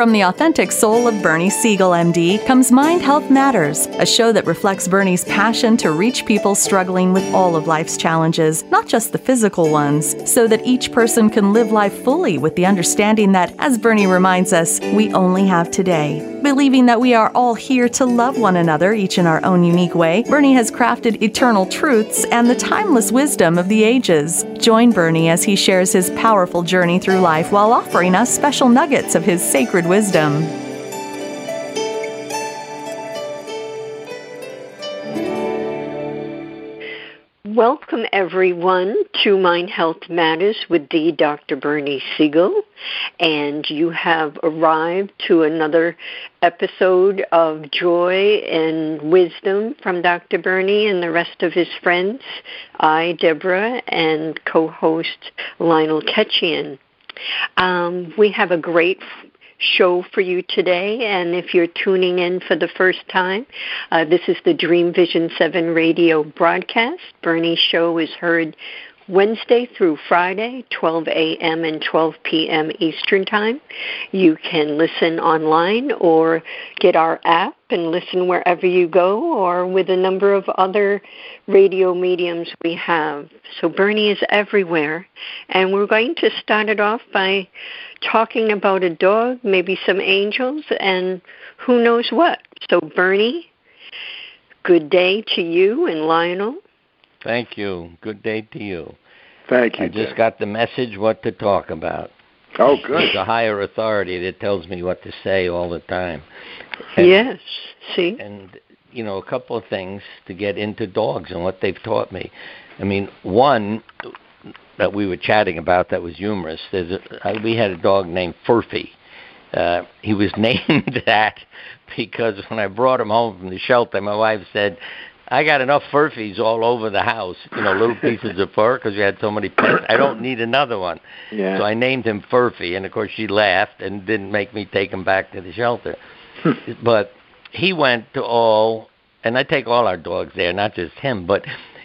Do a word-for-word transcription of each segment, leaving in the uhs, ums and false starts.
From the authentic soul of Bernie Siegel, M D, comes Mind Health Matters, a show that reflects Bernie's passion to reach people struggling with all of life's challenges, not just the physical ones, so that each person can live life fully with the understanding that, as Bernie reminds us, we only have today. Believing that we are all here to love one another, each in our own unique way, Bernie has crafted eternal truths and the timeless wisdom of the ages. Join Bernie as he shares his powerful journey through life while offering us special nuggets of his sacred wisdom. Welcome, everyone, to Mind Health Matters with the Doctor Bernie Siegel, and you have arrived to another episode of joy and wisdom from Doctor Bernie and the rest of his friends, I, Deborah, and co-host Lionel Ketchian. Um, we have a great show for you today, and if you're tuning in for the first time, uh, this is the Dream Vision seven radio broadcast. Bernie's show is heard Wednesday through Friday, twelve a.m. and twelve p.m. Eastern Time. You can listen online or get our app and listen wherever you go, or with a number of other radio mediums we have. So Bernie is everywhere, and we're going to start it off by talking about a dog, maybe some angels, and who knows what. So Bernie, good day to you and Lionel. Thank you. Good day to you. Thank you. I just Dave. got the message what to talk about. Oh, good. There's a higher authority that tells me what to say all the time. And, yes, see? And, you know, a couple of things to get into dogs and what they've taught me. I mean, one that we were chatting about that was humorous, there's a, we had a dog named Furphy. Uh, he was named that because when I brought him home from the shelter, my wife said, I got enough Furfies all over the house, you know, little pieces of fur, because we had so many pets. I don't need another one. Yeah. So I named him Furphy, and, of course, she laughed and didn't make me take him back to the shelter. But he went to all, and I take all our dogs there, not just him, but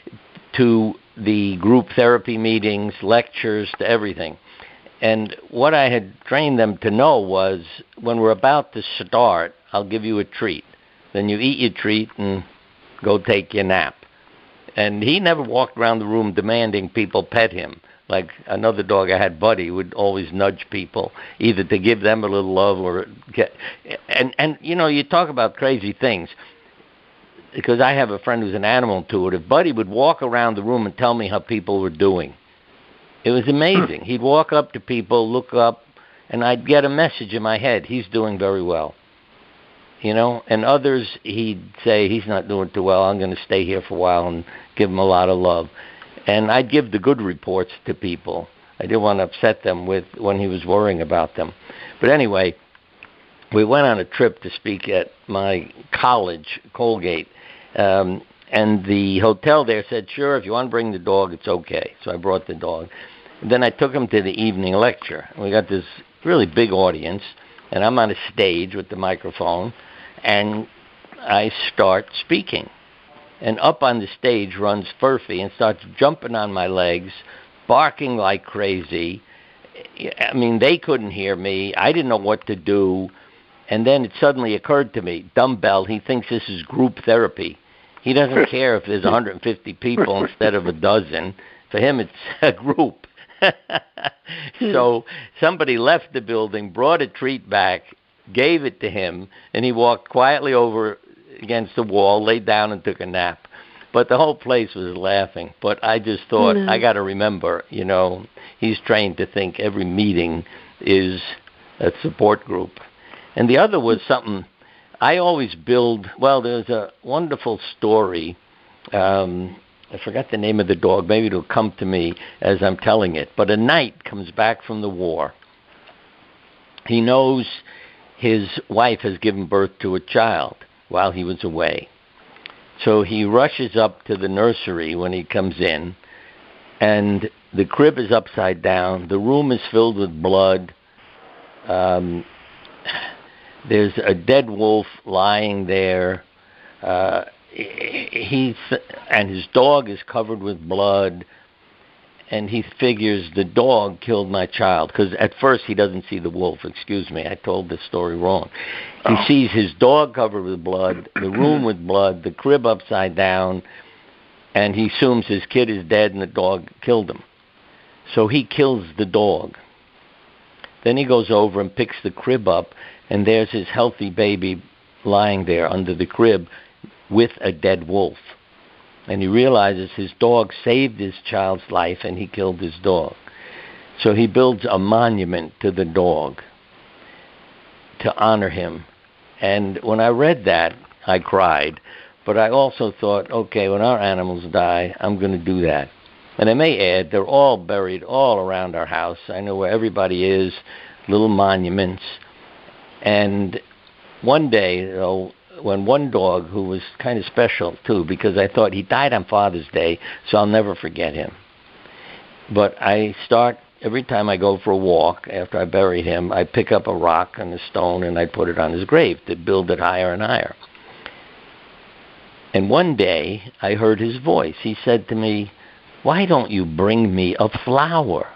to the group therapy meetings, lectures, to everything. And what I had trained them to know was when we're about to start, I'll give you a treat. Then you eat your treat and go take your nap. And he never walked around the room demanding people pet him. Like another dog I had, Buddy, would always nudge people, either to give them a little love or get... And, and you know, you talk about crazy things. Because I have a friend who's an animal intuitive. Buddy would walk around the room and tell me how people were doing. It was amazing. He'd walk up to people, look up, and I'd get a message in my head. He's doing very well. You know, and others, he'd say, he's not doing too well. I'm going to stay here for a while and give him a lot of love. And I'd give the good reports to people. I didn't want to upset them with when he was worrying about them. But anyway, we went on a trip to speak at my college, Colgate. Um, and the hotel there said, sure, if you want to bring the dog, it's okay. So I brought the dog. And then I took him to the evening lecture. We got this really big audience, and I'm on a stage with the microphone, and I start speaking. And up on the stage runs Furphy and starts jumping on my legs, barking like crazy. I mean, they couldn't hear me. I didn't know what to do. And then it suddenly occurred to me, dumbbell, he thinks this is group therapy. He doesn't care if there's one hundred fifty people instead of a dozen. For him, it's a group. So somebody left the building, brought a treat back, gave it to him, and he walked quietly over against the wall, laid down and took a nap. But the whole place was laughing. But I just thought, mm-hmm. I got to remember, you know, he's trained to think every meeting is a support group. And the other was something I always build. Well, there's a wonderful story. Um, I forgot the name of the dog. Maybe it'll come to me as I'm telling it. But a knight comes back from the war. He knows his wife has given birth to a child while he was away. So he rushes up to the nursery when he comes in, and the crib is upside down. The room is filled with blood. Um, there's a dead wolf lying there. Uh, he's, and his dog is covered with blood. and he figures the dog killed my child, because at first he doesn't see the wolf. Excuse me, I told the story wrong. He oh. sees his dog covered with blood, the room with blood, the crib upside down, and he assumes his kid is dead and the dog killed him. So he kills the dog. Then he goes over and picks the crib up, and there's his healthy baby lying there under the crib with a dead wolf. And he realizes his dog saved his child's life, and he killed his dog. So he builds a monument to the dog to honor him. And when I read that, I cried. But I also thought, okay, when our animals die, I'm going to do that. And I may add, they're all buried all around our house. I know where everybody is, little monuments. And one day, you know, when one dog, who was kind of special, too, because I thought he died on Father's Day, so I'll never forget him. But I start, every time I go for a walk, after I bury him, I pick up a rock and a stone, and I put it on his grave to build it higher and higher. And one day, I heard his voice. He said to me, "Why don't you bring me a flower?"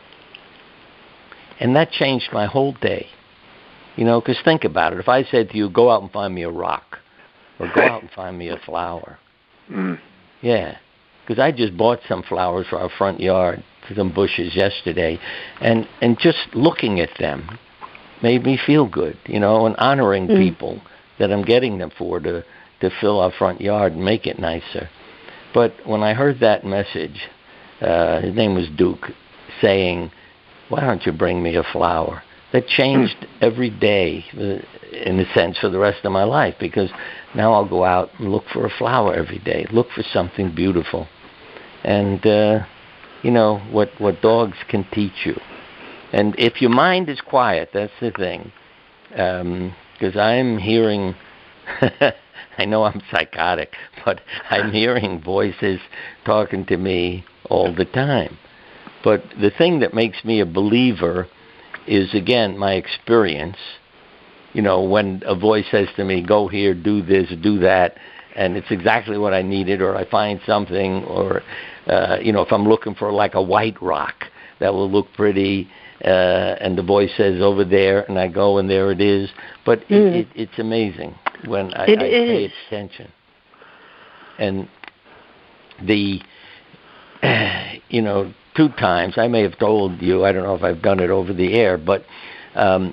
And that changed my whole day. You know, because think about it. If I said to you, go out and find me a rock, or go out and find me a flower. Mm. Yeah, because I just bought some flowers for our front yard, for some bushes yesterday, and, and just looking at them made me feel good, you know, and honoring mm. people that I'm getting them for to, to fill our front yard and make it nicer. But when I heard that message, uh, his name was Duke, saying, "Why don't you bring me a flower?" That changed every day, in a sense, for the rest of my life, because now I'll go out and look for a flower every day, look for something beautiful. And, uh, you know, what, what dogs can teach you. And if your mind is quiet, that's the thing, because um, I'm hearing, I know I'm psychotic, but I'm hearing voices talking to me all the time. But the thing that makes me a believer is, again, my experience. You know, when a voice says to me, go here, do this, do that, and it's exactly what I needed, or I find something, or, uh, you know, if I'm looking for like a white rock that will look pretty, uh, and the voice says over there, and I go, and there it is. But mm. it, it, it's amazing when I, I pay attention. And the, you know, two times, I may have told you, I don't know if I've done it over the air, but um,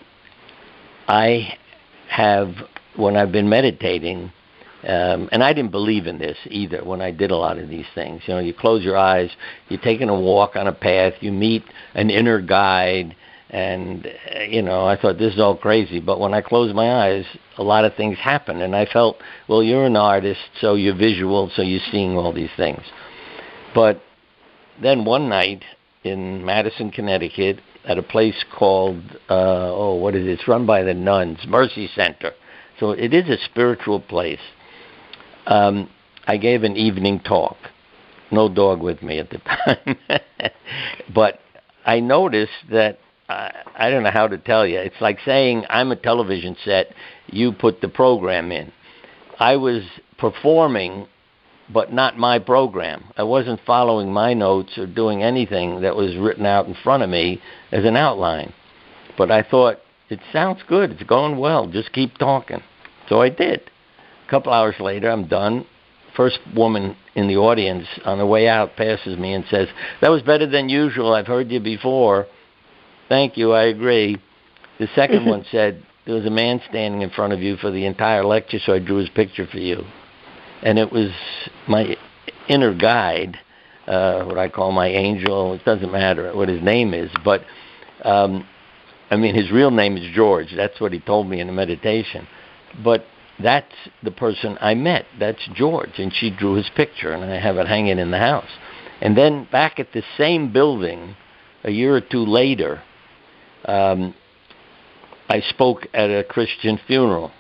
I have, when I've been meditating, um, and I didn't believe in this either when I did a lot of these things. You know, you close your eyes, you're taking a walk on a path, you meet an inner guide, and, uh, you know, I thought this is all crazy. But when I closed my eyes, a lot of things happened, and I felt, well, you're an artist, so you're visual, so you're seeing all these things. But then one night in Madison, Connecticut, at a place called, uh, oh, what is it? It's run by the nuns, Mercy Center. So it is a spiritual place. Um, I gave an evening talk. No dog with me at the time. But I noticed that, uh, I don't know how to tell you. It's like saying I'm a television set, you put the program in. I was performing, but not my program. I wasn't following my notes or doing anything that was written out in front of me as an outline. But I thought, it sounds good. It's going well. Just keep talking. So I did. A couple hours later, I'm done. First woman in the audience on the way out passes me and says, "That was better than usual. I've heard you before." "Thank you. I agree." The second one said, "There was a man standing in front of you for the entire lecture, so I drew his picture for you." And it was my inner guide, uh, what I call my angel. It doesn't matter what his name is. But, um, I mean, his real name is George. That's what he told me in the meditation. But that's the person I met. That's George. And she drew his picture, and I have it hanging in the house. And then back at the same building, a year or two later, um, I spoke at a Christian funeral.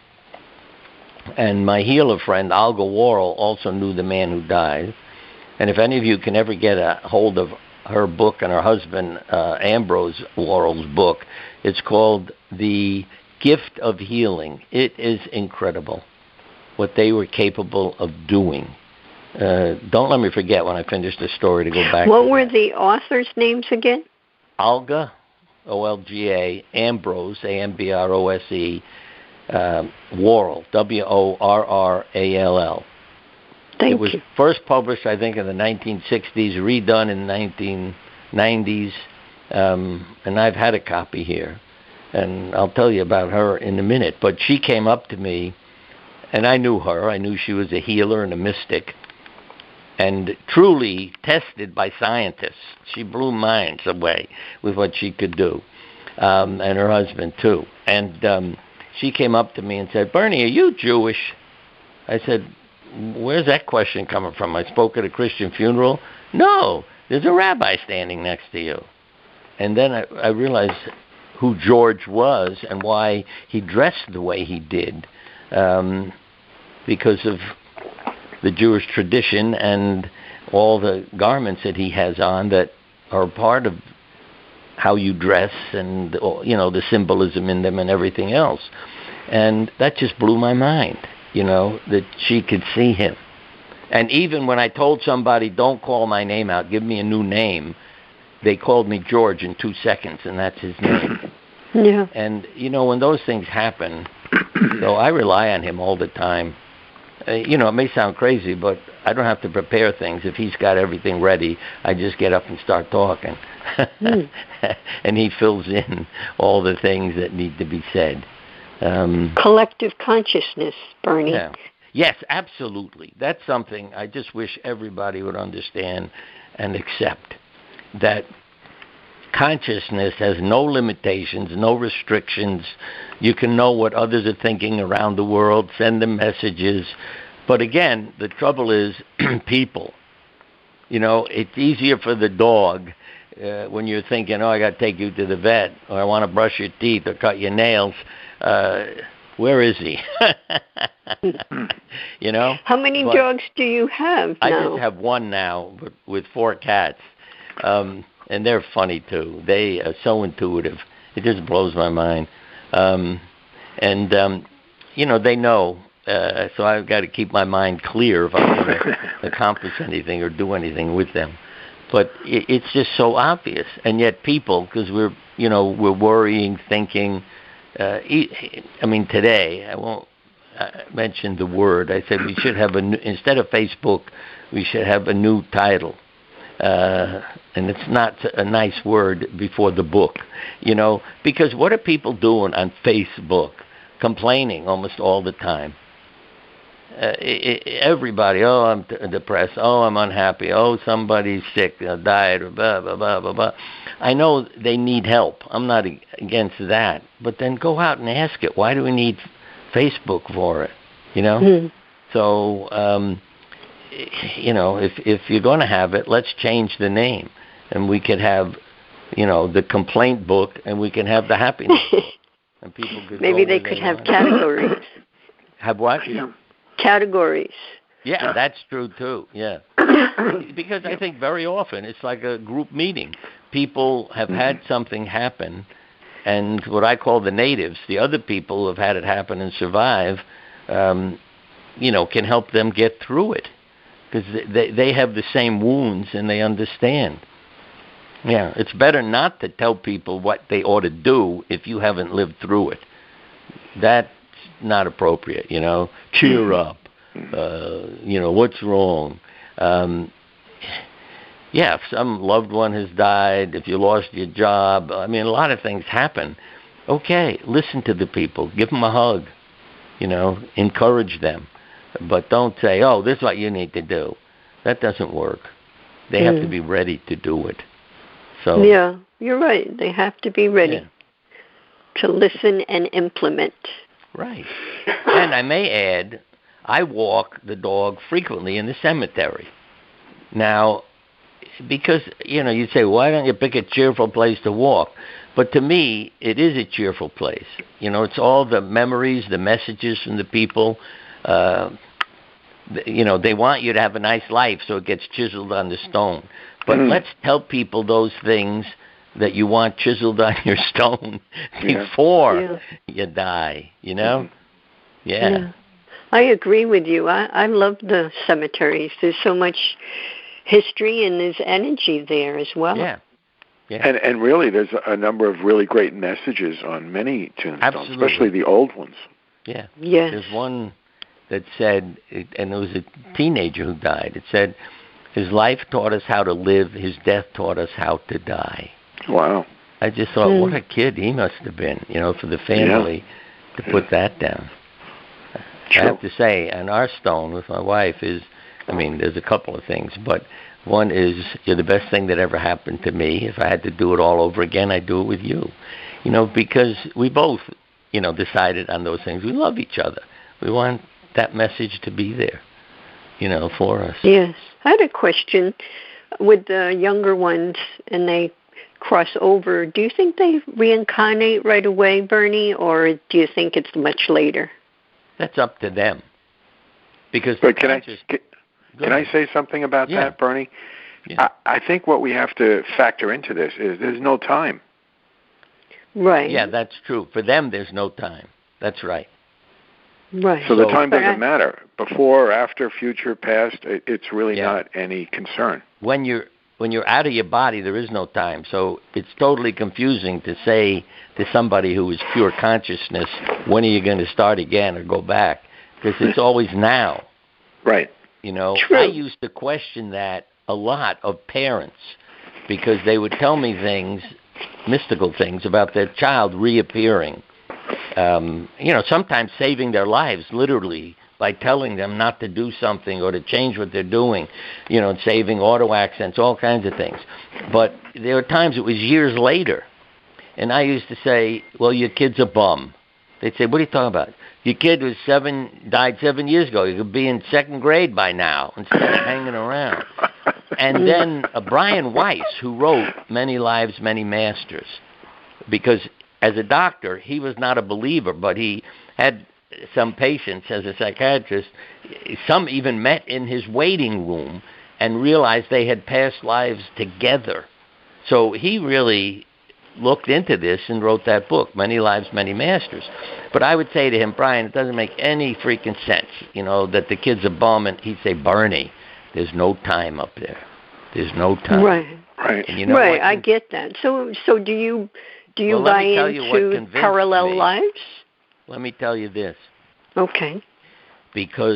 And my healer friend, Olga Worrell, also knew the man who died. And if any of you can ever get a hold of her book and her husband, uh, Ambrose Worrell's book, it's called The Gift of Healing. It is incredible what they were capable of doing. uh, don't let me forget when I finish the story to go back. What to were that. the authors' names again? Olga, O L G A, Ambrose, A M B R O S E, uh, Worrall, W O R R A L L. Thank it was you. first published, I think, in the nineteen sixties, redone in the nineteen nineties, um, and I've had a copy here. And I'll tell you about her in a minute. But she came up to me, and I knew her. I knew she was a healer and a mystic, and truly tested by scientists. She blew minds away with what she could do, um, and her husband, too. And um, she came up to me and said, "Bernie, are you Jewish?" I said, "Where's that question coming from? I spoke at a Christian funeral." "No, there's a rabbi standing next to you." And then I, I realized who George was and why he dressed the way he did, um, because of the Jewish tradition and all the garments that he has on that are part of how you dress and, you know, the symbolism in them and everything else. And that just blew my mind, you know, that she could see him. And even when I told somebody, don't call my name out, give me a new name, they called me George in two seconds, and that's his name. Yeah. And, you know, when those things happen, so I rely on him all the time. Uh, you know, it may sound crazy, but I don't have to prepare things. If he's got everything ready, I just get up and start talking. Mm. And he fills in all the things that need to be said. Um, Collective consciousness, Bernie. Yeah. Yes, absolutely. That's something I just wish everybody would understand and accept. That consciousness has no limitations, no restrictions. You can know what others are thinking around the world, send them messages. But again, the trouble is people. You know, it's easier for the dog uh, when you're thinking, oh, I got to take you to the vet, or I want to brush your teeth or cut your nails. Uh, where is he? You know? How many but dogs do you have now? I just have one now with, with four cats. Um, and they're funny, too. They are so intuitive. It just blows my mind. Um, and, um, you know, they know. Uh, so I've got to keep my mind clear if I want to accomplish anything or do anything with them. But it, it's just so obvious. And yet people, because we're, you know, we're worrying, thinking. Uh, I mean, today, I won't uh, mention the word. I said we should have a new, instead of Facebook, we should have a new title. Uh, and it's not a nice word before the book, you know, because what are people doing on Facebook? Complaining almost all the time. Uh, it, it, everybody, oh, I'm t- depressed. Oh, I'm unhappy. Oh, somebody's sick, uh, died, or blah, blah, blah, blah, blah. I know they need help. I'm not against that. But then go out and ask it. Why do we need Facebook for it? You know? Mm. So, um, you know, if if you're going to have it, let's change the name. And we could have, you know, the complaint book, and we can have the happiness book. And people could Maybe they could they have want. categories. Have what? Yeah. Categories. Yeah, that's true, too. Yeah. Because I think very often it's like a group meeting. People have had something happen, and what I call the natives, the other people who have had it happen and survive, um, you know, can help them get through it. Because they, they have the same wounds and they understand. Yeah, it's better not to tell people what they ought to do if you haven't lived through it. That's not appropriate, you know. Cheer up. Uh, you know, what's wrong? Um, yeah, if some loved one has died, if you lost your job, I mean, a lot of things happen. Okay, listen to the people. Give them a hug. You know, encourage them. But don't say, oh, this is what you need to do. That doesn't work. They mm. have to be ready to do it. So yeah, you're right. They have to be ready yeah. to listen and implement. Right. And I may add, I walk the dog frequently in the cemetery. Now, because, you know, you say, why don't you pick a cheerful place to walk? But to me, it is a cheerful place. You know, it's all the memories, the messages from the people. Uh, you know, they want you to have a nice life, so it gets chiseled on the stone. But mm. let's tell people those things that you want chiseled on your stone before yeah. Yeah. you die, you know? Yeah. yeah. I agree with you. I, I love the cemeteries. There's so much history and there's energy there as well. Yeah. Yeah. And and really, there's a number of really great messages on many tombstones, Absolutely. especially the old ones. Yeah. Yes. There's one that said, and it was a teenager who died. It said, his life taught us how to live. His death taught us how to die. Wow. I just thought, Mm. what a kid he must have been, you know, for the family Yeah. to put that down. True. I have to say, on our stone with my wife is, I mean, there's a couple of things, but one is, you're the best thing that ever happened to me. If I had to do it all over again, I'd do it with you. You know, because we both, you know, decided on those things. We love each other. We want that message to be there, you know, for us. Yes. I had a question with the younger ones, and they cross over. Do you think they reincarnate right away, Bernie, or do you think it's much later? That's up to them. Because But can I just can, can I say something about Yeah. that, Bernie? Yeah. I, I think what we have to factor into this is there's no time. Right. Yeah, that's true. For them, there's no time. That's right. Right. So the So- time But doesn't I- matter. Before, after, future, past, it, it's really Yeah. not any concern. When you're when you're out of your body, there is no time. So it's totally confusing to say to somebody who is pure consciousness, when are you going to start again or go back? Because it's always now. Right. You know, True. I used to question that a lot of parents because they would tell me things, mystical things, about their child reappearing. Um, you know, sometimes saving their lives, literally, by telling them not to do something or to change what they're doing, you know, and saving auto accidents, all kinds of things. But there were times it was years later. And I used to say, well, your kid's a bum. They'd say, what are you talking about? Your kid was seven, died seven years ago. You could be in second grade by now instead of hanging around. And then uh, Brian Weiss, who wrote Many Lives, Many Masters, because as a doctor, he was not a believer, but he had some patients as a psychiatrist. Some even met in his waiting room and realized they had past lives together. So he really looked into this and wrote that book, Many Lives, Many Masters. But I would say to him, Brian, it doesn't make any freaking sense, you know, that the kid's a bum. And he'd say, Bernie, there's no time up there. There's no time. Right. Right. And you know right. what? I get that. So, so do you do you Well, let buy me tell you what into convinced parallel me. lives? Let me tell you this. Okay. Because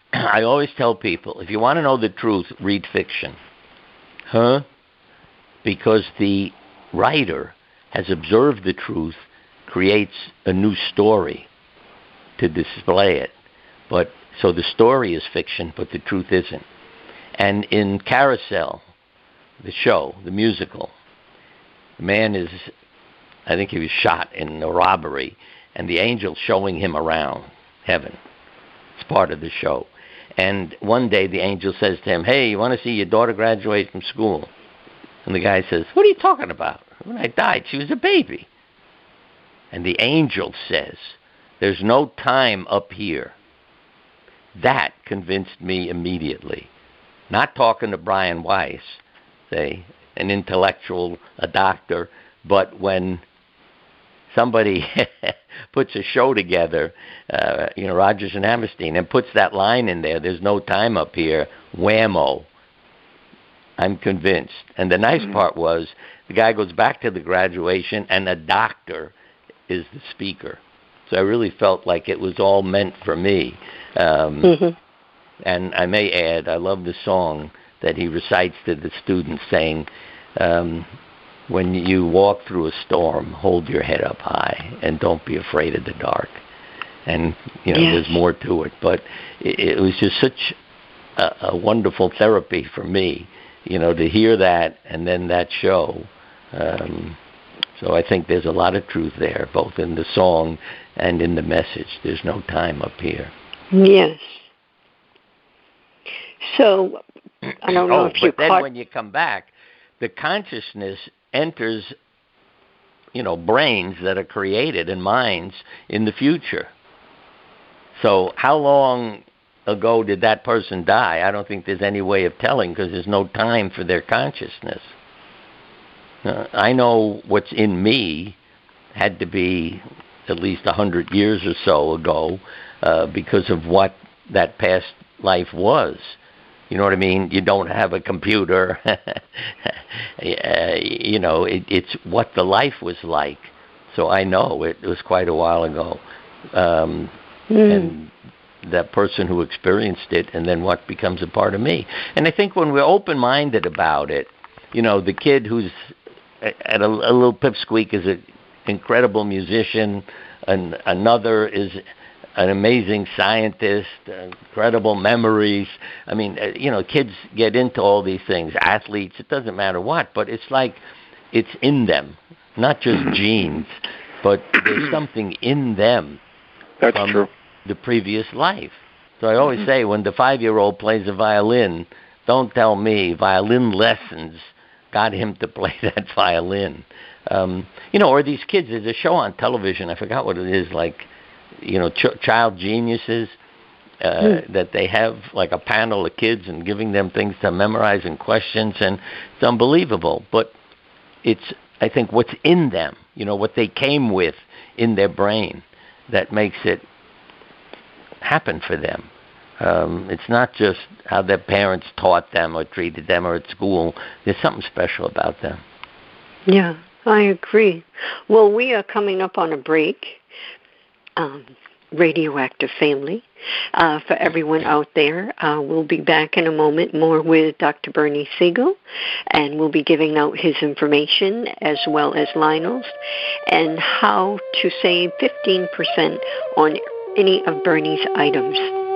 I always tell people, if you want to know the truth, read fiction. Huh? Because the writer has observed the truth, creates a new story to display it. But so the story is fiction, but the truth isn't. And in Carousel, the show, the musical, the man is, I think he was shot in a robbery, and the angel's showing him around heaven. It's part of the show. And one day the angel says to him, hey, you want to see your daughter graduate from school? And the guy says, what are you talking about? When I died, she was a baby. And the angel says, there's no time up here. That convinced me immediately. Not talking to Brian Weiss, say, an intellectual, a doctor, but when somebody puts a show together, uh, you know, Rodgers and Hammerstein, and puts that line in there, there's no time up here, whammo, I'm convinced. And the nice mm-hmm. part was the guy goes back to the graduation, and the doctor is the speaker. So I really felt like it was all meant for me. Um, mm-hmm. And I may add, I love the song that he recites to the students saying, um, when you walk through a storm, hold your head up high and don't be afraid of the dark. And, you know, yes. there's more to it. But it, it was just such a, a wonderful therapy for me, you know, to hear that and then that show. Um, so I think there's a lot of truth there, both in the song and in the message. There's no time up here. Yes. So, I don't know oh, if you but then caught... when you come back, the consciousness enters, you know, brains that are created and minds in the future. So how long ago did that person die? I don't think there's any way of telling because there's no time for their consciousness. Uh, I know what's in me had to be at least a hundred years or so ago uh, because of what that past life was. You know what I mean? You don't have a computer. uh, you know, it, it's what the life was like. So I know it, it was quite a while ago. Um, mm. And that person who experienced it, and then what becomes a part of me. And I think when we're open-minded about it, you know, the kid who's at a, a little pipsqueak is an incredible musician, and another is an amazing scientist, incredible memories. I mean, you know, kids get into all these things, athletes, it doesn't matter what, but it's like it's in them, not just genes, but there's something in them. That's from true. The previous life. So I always say, when the five-year-old plays a violin, don't tell me violin lessons got him to play that violin. Um, you know, or these kids, there's a show on television, I forgot what it is, like, you know, ch- child geniuses, uh, mm. that they have like a panel of kids and giving them things to memorize and questions, and it's unbelievable. But it's, I think, what's in them, you know, what they came with in their brain that makes it happen for them. Um, it's not just how their parents taught them or treated them or at school. There's something special about them. Yeah, I agree. Well, we are coming up on a break. Um, Radioactive Family. Uh, for everyone out there, uh, we'll be back in a moment more with Doctor Bernie Siegel, and we'll be giving out his information as well as Lionel's, and how to save fifteen percent on any of Bernie's items.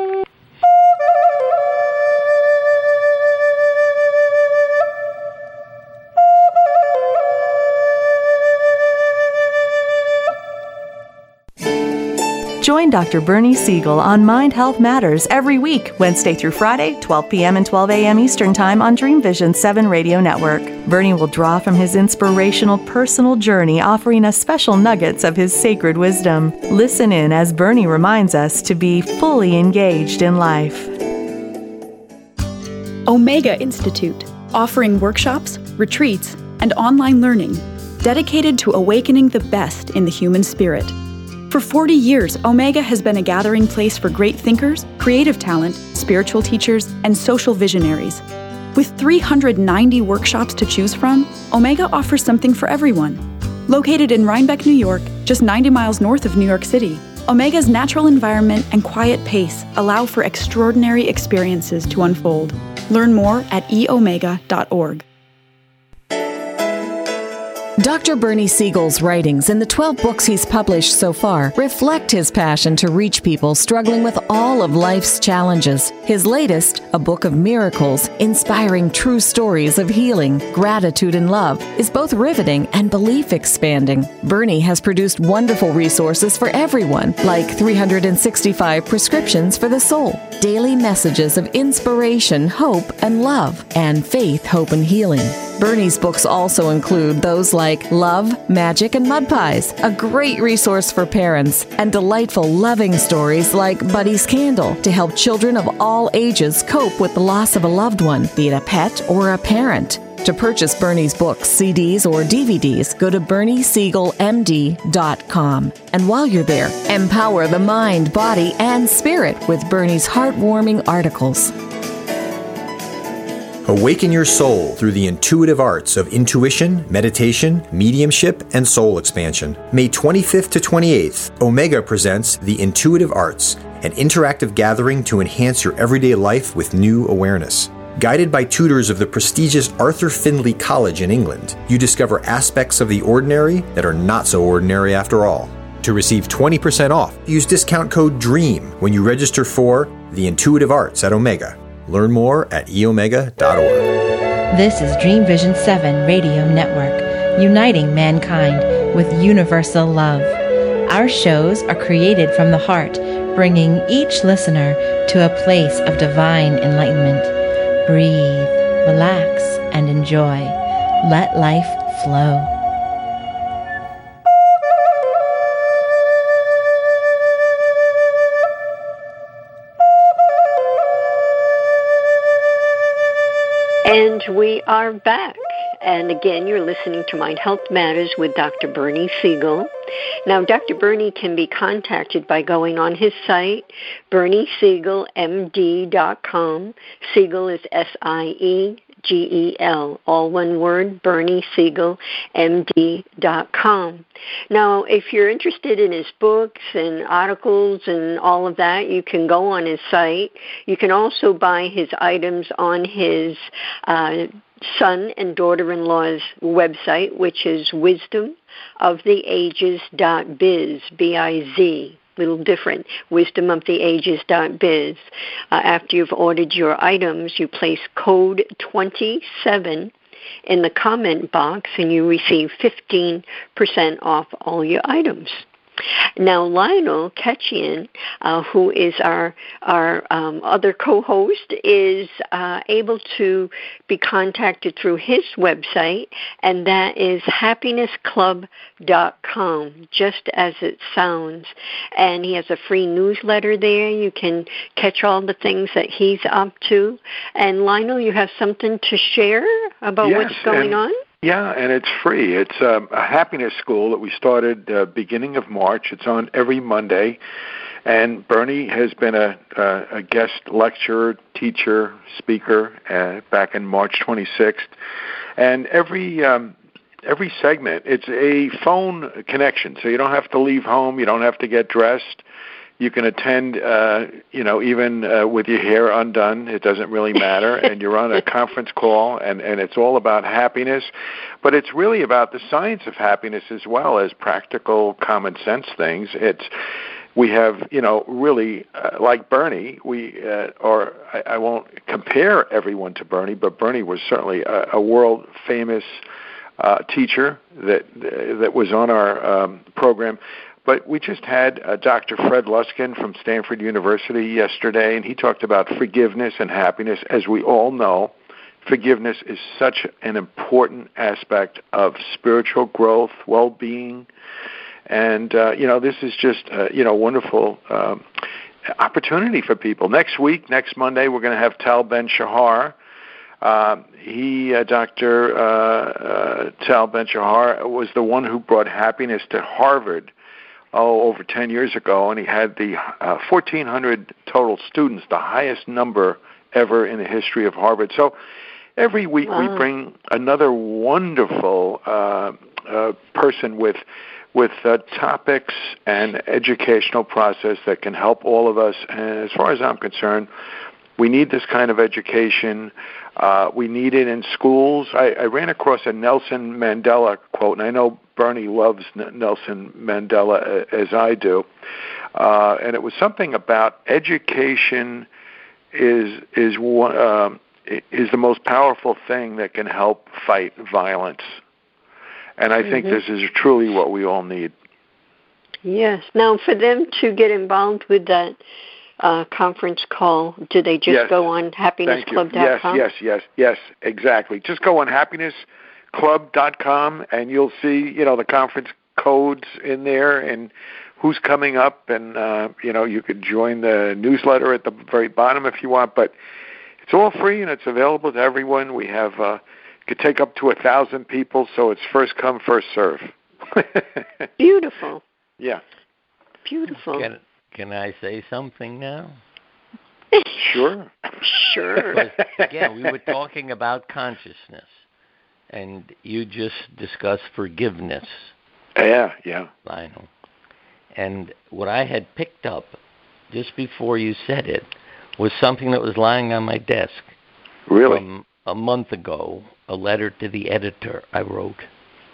Join Doctor Bernie Siegel on Mind Health Matters every week, Wednesday through Friday, twelve p.m. and twelve a.m. Eastern Time on Dream Vision seven Radio Network. Bernie will draw from his inspirational personal journey, offering us special nuggets of his sacred wisdom. Listen in as Bernie reminds us to be fully engaged in life. Omega Institute, offering workshops, retreats, and online learning dedicated to awakening the best in the human spirit. For forty years, Omega has been a gathering place for great thinkers, creative talent, spiritual teachers, and social visionaries. With three hundred ninety workshops to choose from, Omega offers something for everyone. Located in Rhinebeck, New York, just ninety miles north of New York City, Omega's natural environment and quiet pace allow for extraordinary experiences to unfold. Learn more at e omega dot org. Doctor Bernie Siegel's writings and the twelve books he's published so far reflect his passion to reach people struggling with all of life's challenges. His latest, A Book of Miracles, inspiring true stories of healing, gratitude, and love, is both riveting and belief-expanding. Bernie has produced wonderful resources for everyone, like three hundred sixty-five prescriptions for the soul, daily messages of inspiration, hope, and love, and faith, hope, and healing. Bernie's books also include those like Love, Magic, and Mud Pies, a great resource for parents, and delightful loving stories like Buddy's Candle to help children of all ages cope with the loss of a loved one, be it a pet or a parent. To purchase Bernie's books, C Ds, or D V Ds, go to bernie siegel m d dot com. And while you're there, empower the mind, body, and spirit with Bernie's heartwarming articles. Awaken your soul through the intuitive arts of intuition, meditation, mediumship, and soul expansion. May twenty-fifth to twenty-eighth, Omega presents The Intuitive Arts, an interactive gathering to enhance your everyday life with new awareness. Guided by tutors of the prestigious Arthur Findlay College in England, you discover aspects of the ordinary that are not so ordinary after all. To receive twenty percent off, use discount code DREAM when you register for The Intuitive Arts at Omega. Learn more at e omega dot org. This is Dream Vision seven Radio Network, uniting mankind with universal love. Our shows are created from the heart, bringing each listener to a place of divine enlightenment. Breathe, relax, and enjoy. Let life flow. And we are back. And again, you're listening to Mind Health Matters with Doctor Bernie Siegel. Now, Doctor Bernie can be contacted by going on his site, bernie siegel m d dot com. Siegel is S I E G E L, all one word, bernie siegel m d dot com. Now, if you're interested in his books and articles and all of that, you can go on his site. You can also buy his items on his uh, son and daughter-in-law's website, which is wisdom of the ages dot biz, B I Z. Little different, wisdom of the ages dot biz. Uh, after you've ordered your items, you place code twenty-seven in the comment box and you receive fifteen percent off all your items. Now, Lionel Ketchian, uh, who is our our um, other co-host, is uh, able to be contacted through his website, and that is happiness club dot com, just as it sounds. And he has a free newsletter there. You can catch all the things that he's up to. And, Lionel, you have something to share about yes, what's going and- on? Yeah, and it's free. It's um, a happiness school that we started uh, beginning of March. It's on every Monday, and Bernie has been a, a, a guest lecturer, teacher, speaker uh, back in March twenty-sixth. And every um, every segment, it's a phone connection, so you don't have to leave home. You don't have to get dressed. You can attend, uh, you know, even uh, with your hair undone. It doesn't really matter. And you're on a conference call, and, and it's all about happiness. But it's really about the science of happiness as well as practical, common sense things. It's we have, you know, really, uh, like Bernie, we, uh, or I, I won't compare everyone to Bernie, but Bernie was certainly a, a world-famous uh, teacher that that was on our um, program. But we just had uh, Doctor Fred Luskin from Stanford University yesterday, and he talked about forgiveness and happiness. As we all know, forgiveness is such an important aspect of spiritual growth, well-being, and, uh, you know, this is just, uh, you know, wonderful um, opportunity for people. Next week, next Monday, we're going to have Tal Ben-Shahar. Uh, he, uh, Doctor Uh, uh, Tal Ben-Shahar, was the one who brought happiness to Harvard oh, over ten years ago, and he had the uh, fourteen hundred total students, the highest number ever in the history of Harvard. So every week wow. we bring another wonderful uh, uh, person with with uh, topics and educational process that can help all of us. And as far as I'm concerned, we need this kind of education. Uh, we need it in schools. I, I ran across a Nelson Mandela quote, and I know Bernie loves N- Nelson Mandela uh, as I do. Uh, and it was something about education is is one, um, is the most powerful thing that can help fight violence. And I mm-hmm. think this is truly what we all need. Yes. Now, for them to get involved with that Uh, conference call, do they just yes. go on happiness club dot com? Yes, yes, yes, yes, exactly. Just go on happiness club dot com and you'll see, you know, the conference codes in there and who's coming up, and uh, you know, you could join the newsletter at the very bottom if you want. But it's all free and it's available to everyone. We have uh, could take up to a thousand people, so it's first come, first serve. Beautiful. Yeah. Beautiful. Can, can I say something now? Sure. Sure. Because, again, we were talking about consciousness, and you just discussed forgiveness. Yeah, yeah. Lionel. And what I had picked up just before you said it was something that was lying on my desk. Really? From a month ago, a letter to the editor I wrote.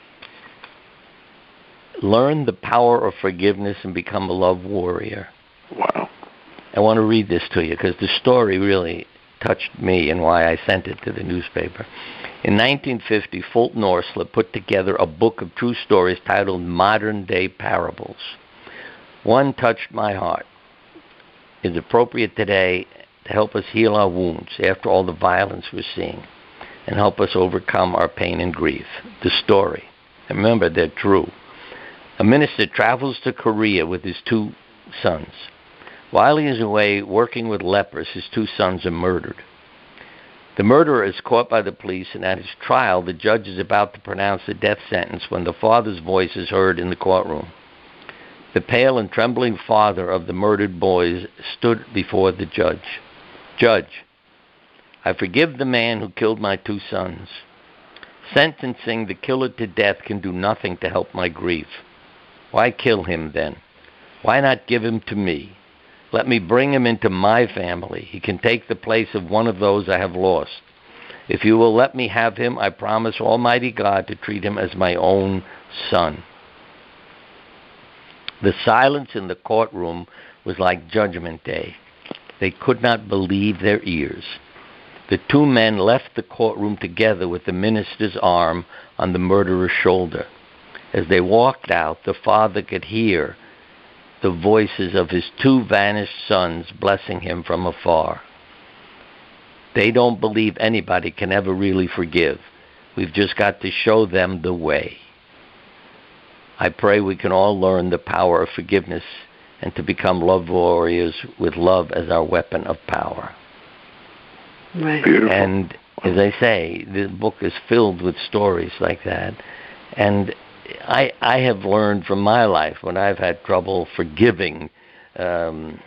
Learn the power of forgiveness and become a love warrior. Wow. I want to read this to you because the story really touched me and why I sent it to the newspaper. In nineteen fifty, Fulton Orslip put together a book of true stories titled Modern Day Parables. One touched my heart. It's appropriate today to help us heal our wounds after all the violence we're seeing and help us overcome our pain and grief. The story. And remember, they're true. A minister travels to Korea with his two sons. While he is away working with lepers, his two sons are murdered. The murderer is caught by the police, and at his trial, the judge is about to pronounce the death sentence when the father's voice is heard in the courtroom. The pale and trembling father of the murdered boys stood before the judge. Judge, I forgive the man who killed my two sons. Sentencing the killer to death can do nothing to help my grief. Why kill him then? Why not give him to me? Let me bring him into my family. He can take the place of one of those I have lost. If you will let me have him, I promise Almighty God to treat him as my own son. The silence in the courtroom was like Judgment Day. They could not believe their ears. The two men left the courtroom together with the minister's arm on the murderer's shoulder. As they walked out, the father could hear the voices of his two vanished sons blessing him from afar. They don't believe anybody can ever really forgive. We've just got to show them the way. I pray we can all learn the power of forgiveness and to become love warriors with love as our weapon of power. Right. Beautiful. And as I say, the book is filled with stories like that. And I I have learned from my life when I've had trouble forgiving um,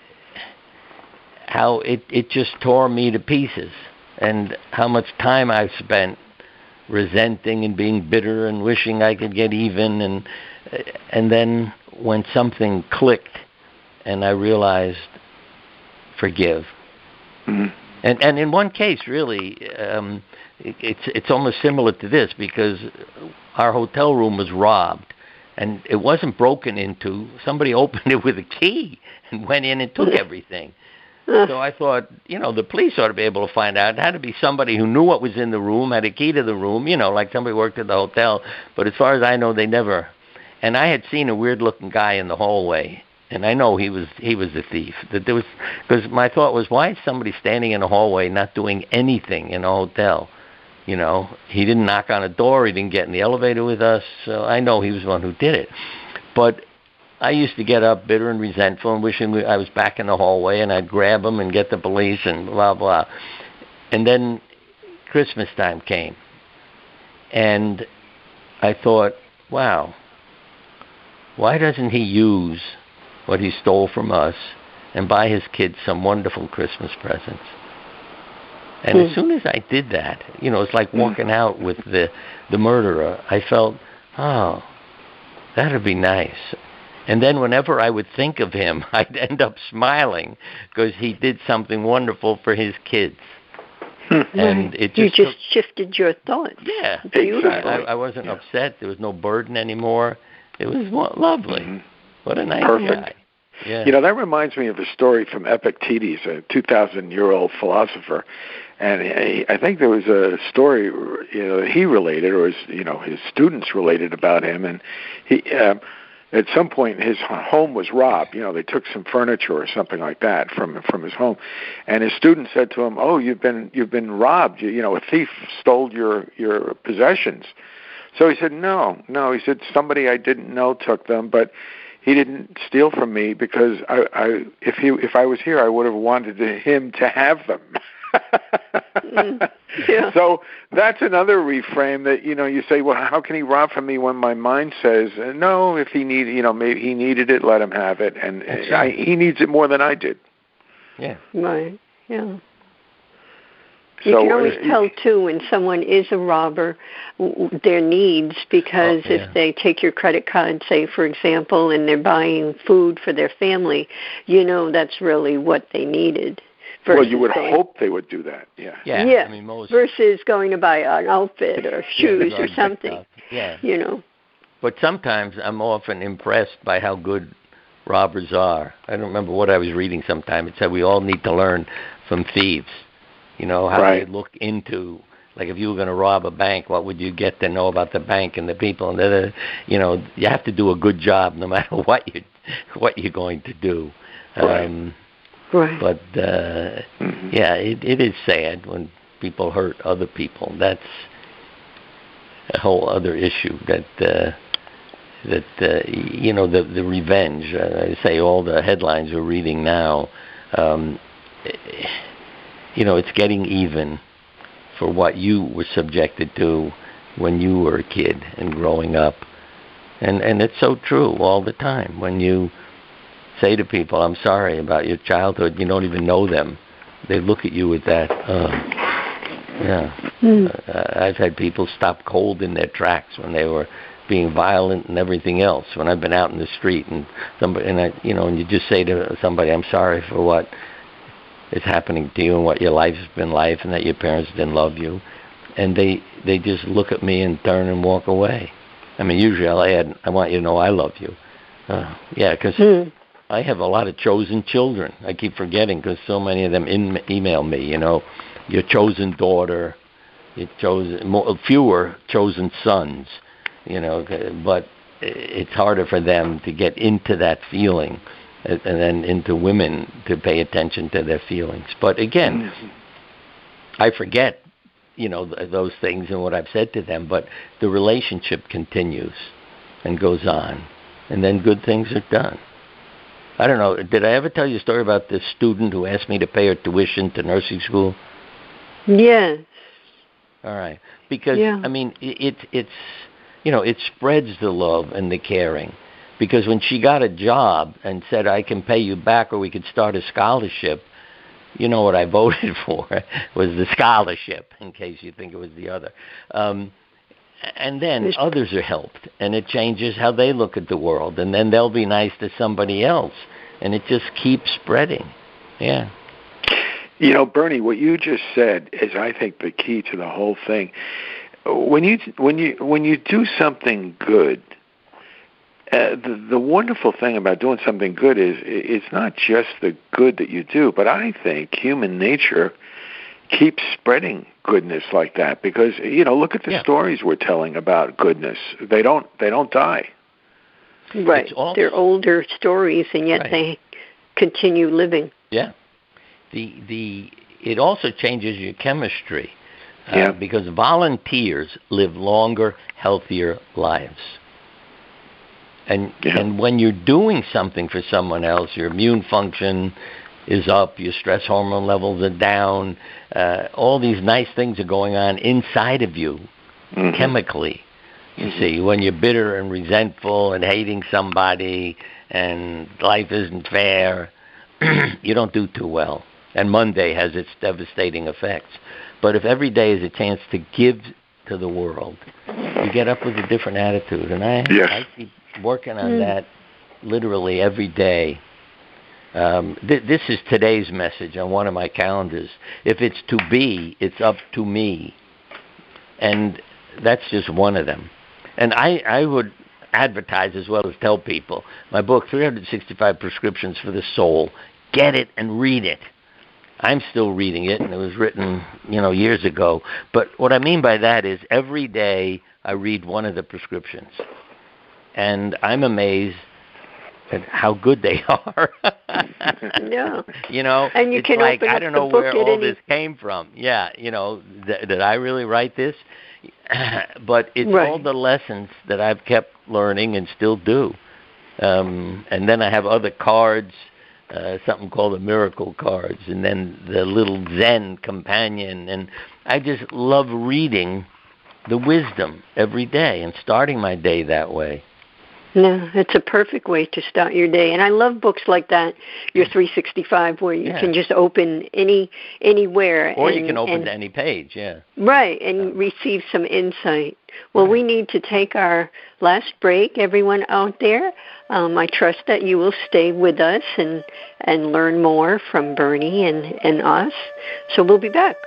how it, it just tore me to pieces, and how much time I've spent resenting and being bitter and wishing I could get even. And and then when something clicked and I realized, forgive. Mm-hmm. And and in one case, really, um, it, it's it's almost similar to this, because our hotel room was robbed, and it wasn't broken into. Somebody opened it with a key and went in and took everything. So I thought, you know, the police ought to be able to find out. It had to be somebody who knew what was in the room, had a key to the room, you know, like somebody worked at the hotel. But as far as I know, they never. And I had seen a weird-looking guy in the hallway, and I know he was he was the thief. That there was, because my thought was, why is somebody standing in a hallway not doing anything in a hotel? You know, he didn't knock on a door, he didn't get in the elevator with us, so I know he was the one who did it. But I used to get up bitter and resentful and wishing I was back in the hallway, and I'd grab him and get the police and blah, blah. And then Christmas time came, and I thought, wow, why doesn't he use what he stole from us and buy his kids some wonderful Christmas presents? And mm. as soon as I did that, you know, it's like walking out with the, the murderer. I felt, oh, that would be nice. And then whenever I would think of him, I'd end up smiling because he did something wonderful for his kids. And it just you just took, shifted your thoughts. Yeah, beautiful. I, I wasn't yeah. upset. There was no burden anymore. It was lovely. Mm-hmm. What a nice Perfect. guy. Yeah. You know, that reminds me of a story from Epictetus, a two thousand year old philosopher. And he, I think there was a story, you know, he related, or his, you know, his students related about him. And he, uh, at some point, his home was robbed. You know, they took some furniture or something like that from from his home. And his students said to him, "Oh, you've been you've been robbed. You, you know, a thief stole your your possessions." So he said, "No, no." He said, "Somebody I didn't know took them, but he didn't steal from me because I, I if he if I was here, I would have wanted him to have them." mm, yeah. So that's another reframe that, you know, you say, well, how can he rob from me when my mind says, no, if he needed, you know, maybe he needed it, let him have it, and I, he needs it more than I did. Yeah. Right. Yeah. So, you can always uh, tell, too, when someone is a robber, their needs, because oh, yeah. if they take your credit card, say, for example, and they're buying food for their family, you know that's really what they needed. Well, you would they, hope they would do that, yeah. Yeah, yeah. I mean, most, versus going to buy an outfit or shoes yeah, or something. Yeah. You know. But sometimes I'm often impressed by how good robbers are. I don't remember what I was reading sometime. It said we all need to learn from thieves. You know, how right. they look into, like if you were going to rob a bank, what would you get to know about the bank and the people? And the, you know, you have to do a good job no matter what you what you're going to do. Right. Um, Right. But, uh, mm-hmm. yeah, it, it is sad when people hurt other people. That's a whole other issue that, uh, that uh, you know, the, the revenge. Uh, I say all the headlines we're reading now, um, you know, it's getting even for what you were subjected to when you were a kid and growing up. And and it's so true all the time. When you say to people, I'm sorry about your childhood, you don't even know them. They look at you with that, oh, yeah. Mm. Uh, I've had people stop cold in their tracks when they were being violent and everything else. When I've been out in the street and somebody, and I, you know, and you just say to somebody, I'm sorry for what is happening to you and what your life has been like and that your parents didn't love you. And they, they just look at me and turn and walk away. I mean, usually I'll add, I want you to know I love you. Uh, yeah, because mm. I have a lot of chosen children. I keep forgetting because so many of them in, email me, you know, your chosen daughter, your chosen, more, fewer chosen sons, you know, but it's harder for them to get into that feeling and then into women to pay attention to their feelings. But again, I forget, you know, those things and what I've said to them, but the relationship continues and goes on, and then good things are done. I don't know, did I ever tell you a story about this student who asked me to pay her tuition to nursing school? Yes. All right. Because, yeah. I mean, it, it's, you know, it spreads the love and the caring. Because when she got a job and said, I can pay you back or we could start a scholarship, you know what I voted for was the scholarship, in case you think it was the other. Um, and then others are helped, and it changes how they look at the world, and then they'll be nice to somebody else, and it just keeps spreading. Yeah. You know, Bernie, what you just said is, I think, the key to the whole thing. When you when you when you do something good, uh, the, the wonderful thing about doing something good is it's not just the good that you do, but I think human nature keeps spreading goodness like that, because, you know, look at the yeah. stories we're telling about goodness. They don't they don't die. Right. Also, they're older stories, and yet right. they continue living. Yeah. The the it also changes your chemistry, uh, yeah. because volunteers live longer, healthier lives. And yeah. and when you're doing something for someone else, your immune function is up, your stress hormone levels are down, uh, all these nice things are going on inside of you, mm-hmm. chemically. You mm-hmm. see, when you're bitter and resentful and hating somebody and life isn't fair, you don't do too well. And Monday has its devastating effects. But if every day is a chance to give to the world, you get up with a different attitude. And I, yes. I keep working on mm. that literally every day. Um, th- this is today's message on one of my calendars. If it's to be, it's up to me. And that's just one of them. And I, I would advertise as well as tell people, my book, three hundred sixty-five Prescriptions for the Soul, get it and read it. I'm still reading it, and it was written, you know, years ago. But what I mean by that is every day I read one of the prescriptions. And I'm amazed at how good they are. Yeah. You know, and you it's can like, open I up don't the know book where at all any... this came from. Yeah, you know, th- did I really write this? But it's right. all the lessons that I've kept learning and still do. Um, and then I have other cards, uh, something called the miracle cards, and then the little Zen companion. And I just love reading the wisdom every day and starting my day that way. No, it's a perfect way to start your day. And I love books like that, your three sixty-five, where you yeah. can just open any anywhere. Or and, you can open and, to any page, yeah. Right, and um, receive some insight. Well, right. we need to take our last break, everyone out there. Um, I trust that you will stay with us and, and learn more from Bernie and, and us. So we'll be back.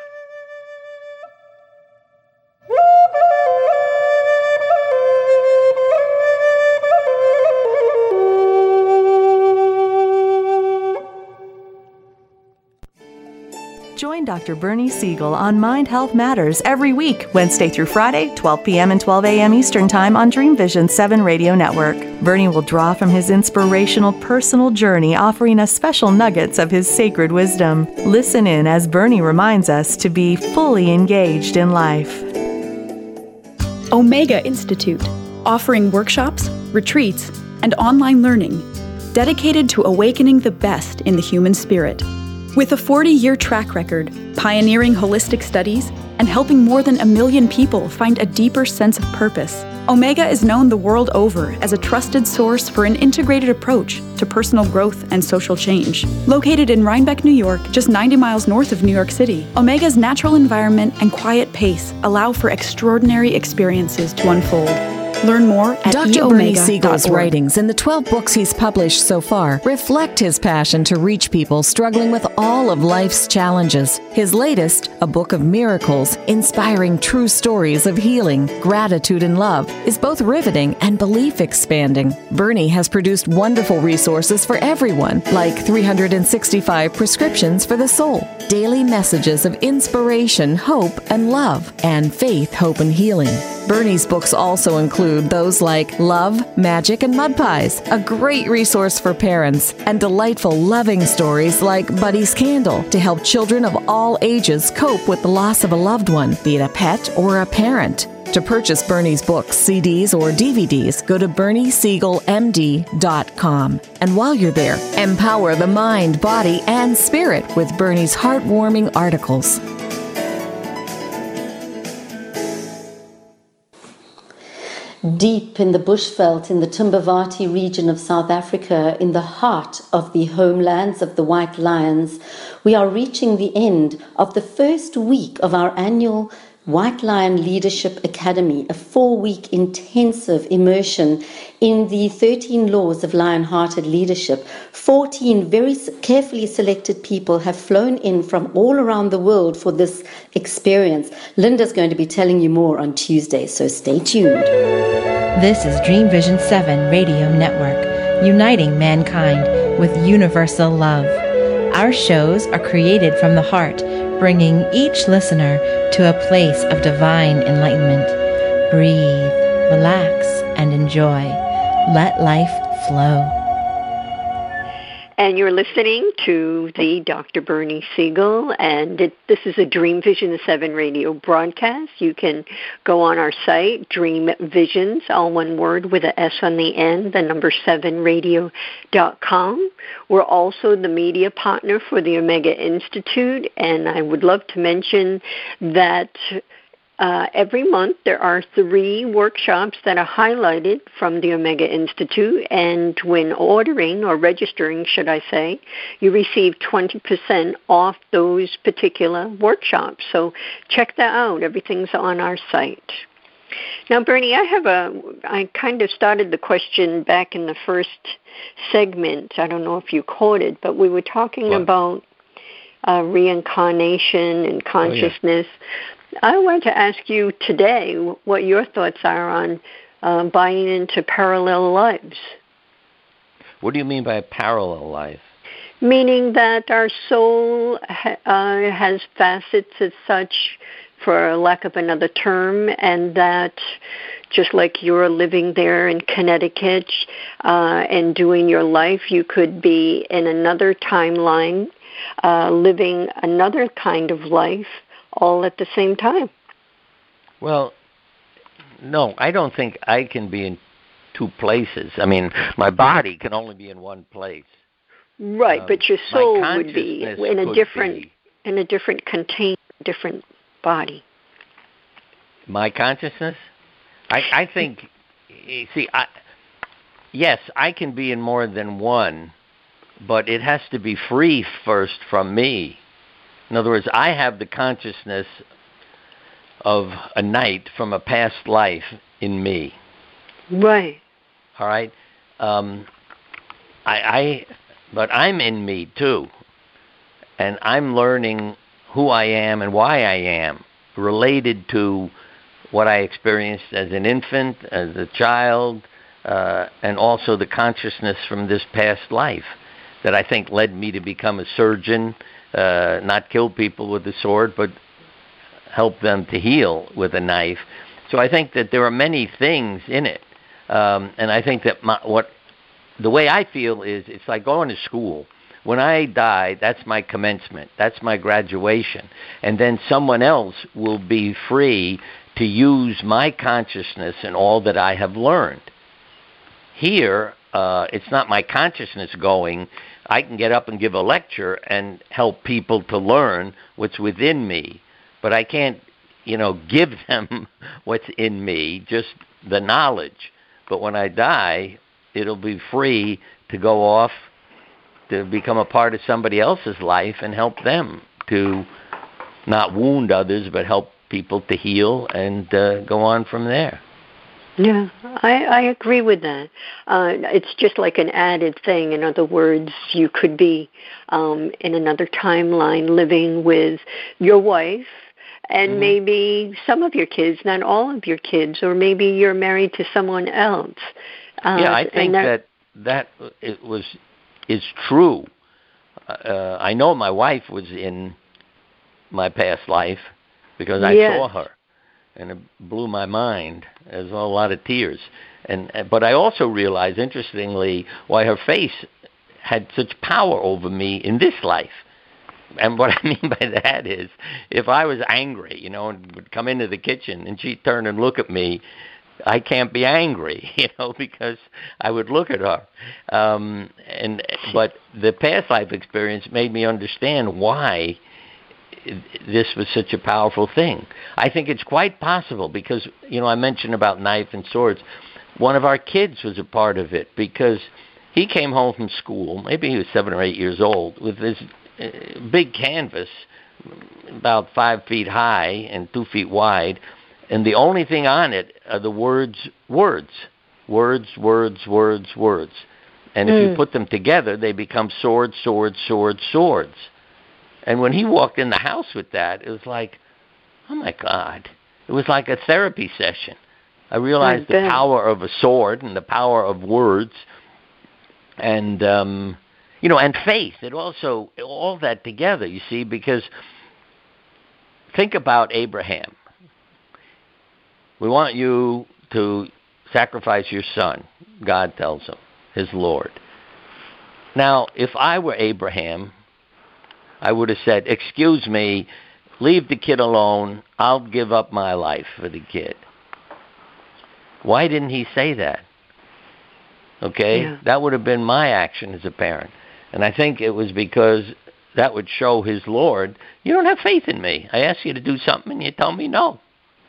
Join Doctor Bernie Siegel on Mind Health Matters every week, Wednesday through Friday, twelve p.m. and twelve a.m. Eastern Time on Dream Vision seven Radio Network. Bernie will draw from his inspirational personal journey, offering us special nuggets of his sacred wisdom. Listen in as Bernie reminds us to be fully engaged in life. Omega Institute, offering workshops, retreats, and online learning dedicated to awakening the best in the human spirit. With a forty-year track record, pioneering holistic studies, and helping more than a million people find a deeper sense of purpose, Omega is known the world over as a trusted source for an integrated approach to personal growth and social change. Located in Rhinebeck, New York, just ninety miles north of New York City, Omega's natural environment and quiet pace allow for extraordinary experiences to unfold. Learn more at Doctor e omega dot org. Bernie Siegel's writings in the twelve books he's published so far reflect his passion to reach people struggling with all of life's challenges. His latest, A Book of Miracles, inspiring true stories of healing, gratitude, and love, is both riveting and belief-expanding. Bernie has produced wonderful resources for everyone, like three hundred sixty-five prescriptions for the soul, daily messages of inspiration, hope, and love, and faith, hope, and healing. Bernie's books also include those like Love, Magic, and Mud Pies, a great resource for parents, and delightful loving stories like Buddy's Candle to help children of all ages cope with the loss of a loved one, be it a pet or a parent. To purchase Bernie's books, C Ds, or D V Ds, go to bernie siegel m d dot com. And while you're there, empower the mind, body, and spirit with Bernie's heartwarming articles. Deep in the bushveld in the Timbavati region of South Africa, in the heart of the homelands of the White Lions, we are reaching the end of the first week of our annual White Lion Leadership Academy, a four-week intensive immersion in the thirteen laws of lion-hearted leadership. fourteen very carefully selected people have flown in from all around the world for this experience. Linda's going to be telling you more on Tuesday, so stay tuned. This is Dream Vision seven Radio Network, uniting mankind with universal love. Our shows are created from the heart, bringing each listener to a place of divine enlightenment. Breathe, relax, and enjoy. Let life flow. And you're listening to the Doctor Bernie Siegel, and it, this is a Dream Vision seven radio broadcast. You can go on our site, Dream Visions, all one word with an S on the end, the number seven radio dot com. We're also the media partner for the Omega Institute, and I would love to mention that Uh, every month there are three workshops that are highlighted from the Omega Institute, and when ordering or registering, should I say, you receive twenty percent off those particular workshops. So check that out. Everything's on our site. Now, Bernie, I have a, I kind of started the question back in the first segment. I don't know if you caught it, but we were talking what? about uh, reincarnation and consciousness. Oh, yeah. I want to ask you today what your thoughts are on uh, buying into parallel lives. What do you mean by a parallel life? Meaning that our soul ha- uh, has facets as such, for lack of another term, and that just like you're living there in Connecticut uh, and doing your life, you could be in another timeline, uh, living another kind of life, all at the same time. Well, no, I don't think I can be in two places. I mean, my body can only be in one place. Right, um, but your soul would be in a different, be, in a different contained, different body. My consciousness? I, I think, see, I, yes, I can be in more than one, but it has to be free first from me. In other words, I have the consciousness of a knight from a past life in me. Right. All right. Um, I, I, but I'm in me too, and I'm learning who I am and why I am, related to what I experienced as an infant, as a child, uh, and also the consciousness from this past life that I think led me to become a surgeon. Uh, not kill people with the sword, but help them to heal with a knife. So I think that there are many things in it, um, and I think that my, what the way I feel is it's like going to school. When I die, that's my commencement, that's my graduation, and then someone else will be free to use my consciousness and all that I have learned. Here, uh, it's not my consciousness going. I can get up and give a lecture and help people to learn what's within me, but I can't, you know, give them what's in me. Just the knowledge. But when I die, it'll be free to go off to become a part of somebody else's life and help them to not wound others, but help people to heal and uh, go on from there. Yeah, I, I agree with that. Uh, it's just like an added thing. In other words, you could be um, in another timeline living with your wife and mm-hmm. maybe some of your kids, not all of your kids, or maybe you're married to someone else. Uh, yeah, I think that that it was is true. Uh, I know my wife was in my past life because I yes. saw her. And it blew my mind. There was a lot of tears. And but I also realized, interestingly, why her face had such power over me in this life. And what I mean by that is, if I was angry, you know, and would come into the kitchen and she'd turn and look at me, I can't be angry, you know, because I would look at her. Um, and but the past life experience made me understand why this was such a powerful thing. I think it's quite possible because, you know, I mentioned about knife and swords. One of our kids was a part of it because he came home from school, maybe he was seven or eight years old, with this uh, big canvas about five feet high and two feet wide, and the only thing on it are the words, words, words, words, words, words. And if mm. you put them together, they become swords, swords, swords, swords. And when he walked in the house with that, it was like, oh, my God. It was like a therapy session. I realized the power of a sword and the power of words and, um, you know, and faith. It also, all that together, you see, because think about Abraham. We want you to sacrifice your son, God tells him, his Lord. Now, if I were Abraham, I would have said, excuse me, leave the kid alone. I'll give up my life for the kid. Why didn't he say that? Okay? Yeah. That would have been my action as a parent. And I think it was because that would show his Lord, you don't have faith in me. I asked you to do something and you tell me no.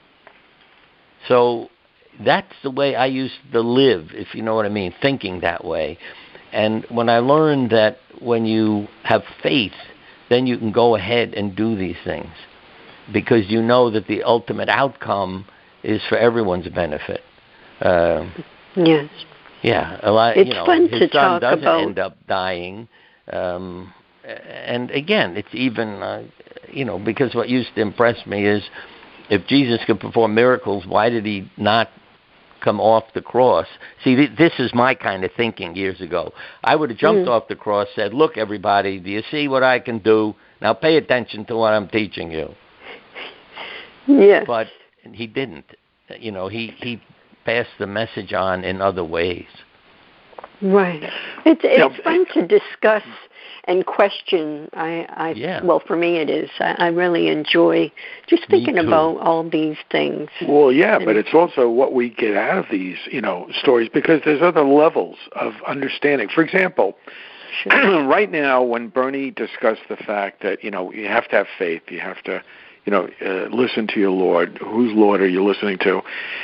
So that's the way I used to live, if you know what I mean, thinking that way. And when I learned that when you have faith, then you can go ahead and do these things because you know that the ultimate outcome is for everyone's benefit. Uh, yes. Yeah. A lot, it's you know, fun his to son talk doesn't about. end up dying. Um, and again, it's even, uh, you know, because what used to impress me is if Jesus could perform miracles, why did he not come off the cross? See, th- this is my kind of thinking years ago. I would have jumped mm. off the cross, said, look, everybody, do you see what I can do? Now pay attention to what I'm teaching you. Yes. But he didn't. You know, he, he passed the message on in other ways. Right. It's it's yeah. fun to discuss and question. I, I yeah. Well, for me it is. I, I really enjoy just thinking about all these things. Well, yeah, and, but it's also what we get out of these, you know, stories because there's other levels of understanding. For example, sure. right now when Bernie discussed the fact that, you know, you have to have faith, you have to, you know, uh, listen to your Lord. Whose Lord are you listening to?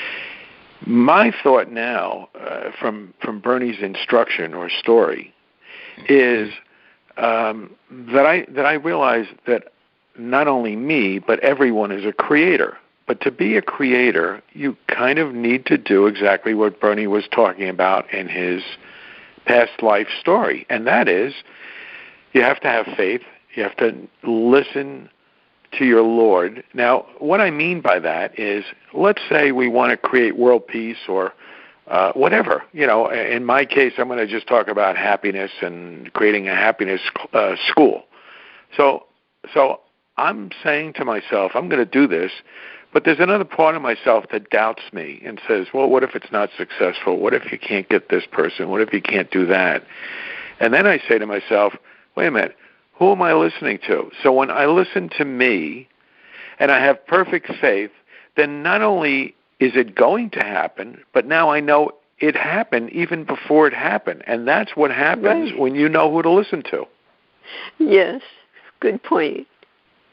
My thought now, uh, from from Bernie's instruction or story, is um, that I that I realize that not only me but everyone is a creator. But to be a creator, you kind of need to do exactly what Bernie was talking about in his past life story, and that is, you have to have faith. You have to listen to your Lord. Now, what I mean by that is, let's say we want to create world peace or uh, whatever. You know, in my case, I'm going to just talk about happiness and creating a happiness uh, school. So, so I'm saying to myself, I'm going to do this, but there's another part of myself that doubts me and says, well, what if it's not successful? What if you can't get this person? What if you can't do that? And then I say to myself, wait a minute, who am I listening to? So when I listen to me and I have perfect faith, then not only is it going to happen, but now I know it happened even before it happened. And that's what happens right. when you know who to listen to. Yes, good point.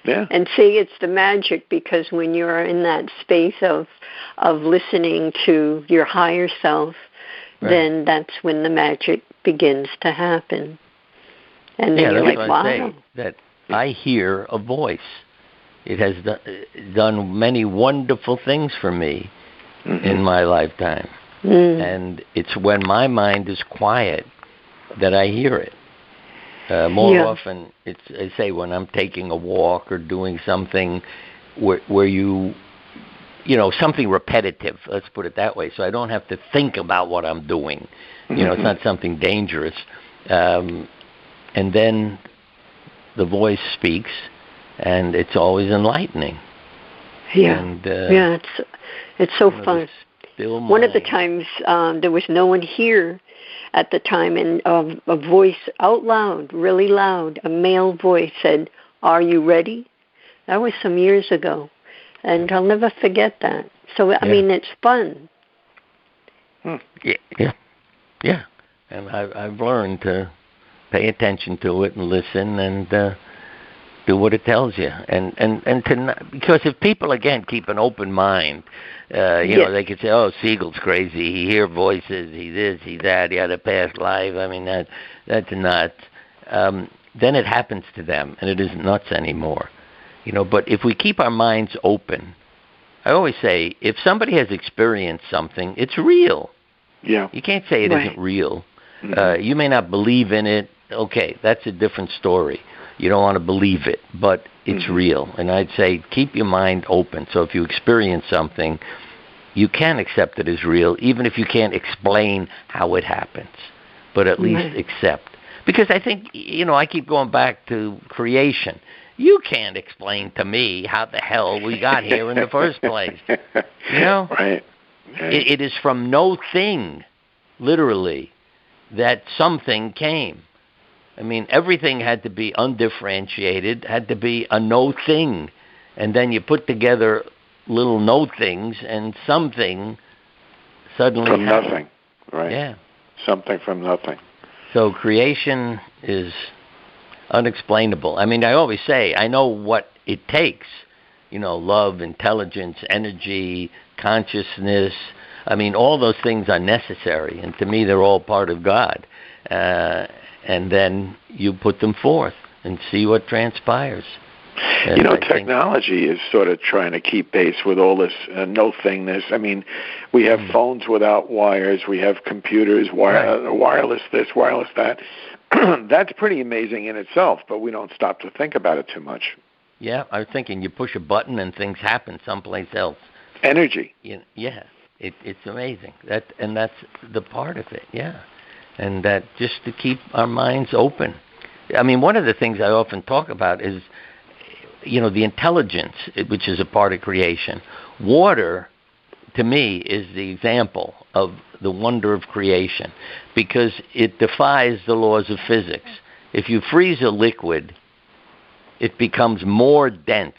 Yeah. And see, it's the magic, because when you're in that space of of listening to your higher self, right, then that's when the magic begins to happen. And then yeah, you're that's like, what wow. I say, that I hear a voice. It has do- done many wonderful things for me mm-hmm. in my lifetime. Mm. And it's when my mind is quiet that I hear it. Uh, more yeah. often, it's I say when I'm taking a walk or doing something where, where you, you know, something repetitive. Let's put it that way. So I don't have to think about what I'm doing. Mm-hmm. You know, it's not something dangerous. Um, and then the voice speaks, and it's always enlightening. Yeah, and, uh, yeah, it's it's so you know, fun. Still One of the times um, there was no one here at the time, and um, a voice out loud, really loud, a male voice said, "Are you ready?" That was some years ago, and I'll never forget that. So, I yeah. mean, it's fun. Hmm. Yeah, yeah, yeah. And I've, I've learned to pay attention to it and listen and uh, do what it tells you. And, and, and to not, because if people, again, keep an open mind, uh, you yes. know, they could say, oh, Siegel's crazy. He hears voices. He this, he that. He had a past life. I mean, that that's nuts. Um, then it happens to them, and it isn't nuts anymore. You know, but if we keep our minds open, I always say, if somebody has experienced something, it's real. Yeah. You can't say it right. isn't real. Mm-hmm. Uh, you may not believe in it. Okay, that's a different story. You don't want to believe it, but it's mm-hmm. real. And I'd say keep your mind open. So if you experience something, you can accept it as real, even if you can't explain how it happens. But at least mm-hmm. accept. Because I think, you know, I keep going back to creation. You can't explain to me how the hell we got here in the first place. You know? Right. right. It, it is from no thing, literally, that something came. I mean, everything had to be undifferentiated, had to be a no thing. And then you put together little no things, and something suddenly From happened. nothing, right? Yeah. Something from nothing. So creation is unexplainable. I mean, I always say, I know what it takes. You know, love, intelligence, energy, consciousness. I mean, all those things are necessary. And to me, they're all part of God. Uh, and then you put them forth and see what transpires. And you know, I technology think, is sort of trying to keep pace with all this uh, no-thingness. I mean, we have mm. phones without wires. We have computers, wire, right. uh, wireless this, wireless that. That's pretty amazing in itself, but we don't stop to think about it too much. Yeah, I was thinking you push a button and things happen someplace else. Energy. You, yeah, it, it's amazing. That And that's the part of it, yeah. And that just to keep our minds open. I mean, one of the things I often talk about is, you know, the intelligence, which is a part of creation. Water, to me, is the example of the wonder of creation because it defies the laws of physics. If you freeze a liquid, it becomes more dense,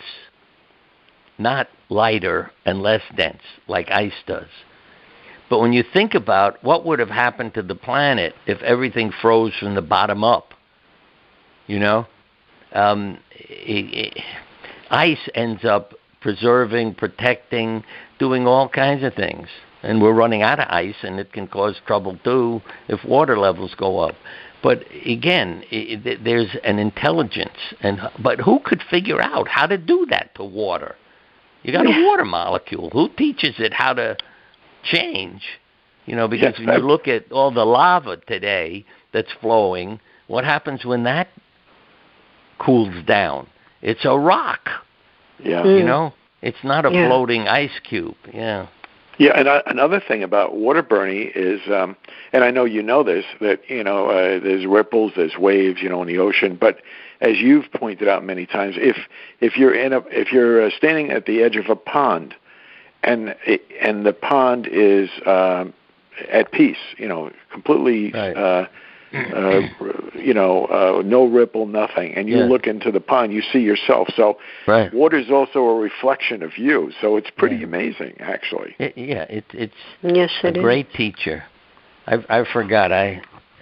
not lighter and less dense like ice does. But when you think about what would have happened to the planet if everything froze from the bottom up, you know, um, it, it, ice ends up preserving, protecting, doing all kinds of things. And we're running out of ice, and it can cause trouble, too, if water levels go up. But, again, it, it, there's an intelligence. and But who could figure out how to do that to water? You got a water molecule. Who teaches it how to change? You know, because yes, when you look at all the lava today that's flowing, what happens when that cools down? It's a rock. Yeah. You know? It's not a yeah. floating ice cube. Yeah. Yeah, and uh, another thing about water, Bernie, is, um, and I know you know this, that, you know, uh, there's ripples, there's waves, you know, in the ocean. But as you've pointed out many times, if if you're in a if you're uh, standing at the edge of a pond, and it, and the pond is uh, at peace, you know, completely, right. uh, uh, you know, uh, no ripple, nothing, and you yeah. look into the pond, you see yourself. So right. water is also a reflection of you. So it's pretty yeah. amazing, actually. It, yeah, it, it's yes, a it great is. teacher. I I forgot. I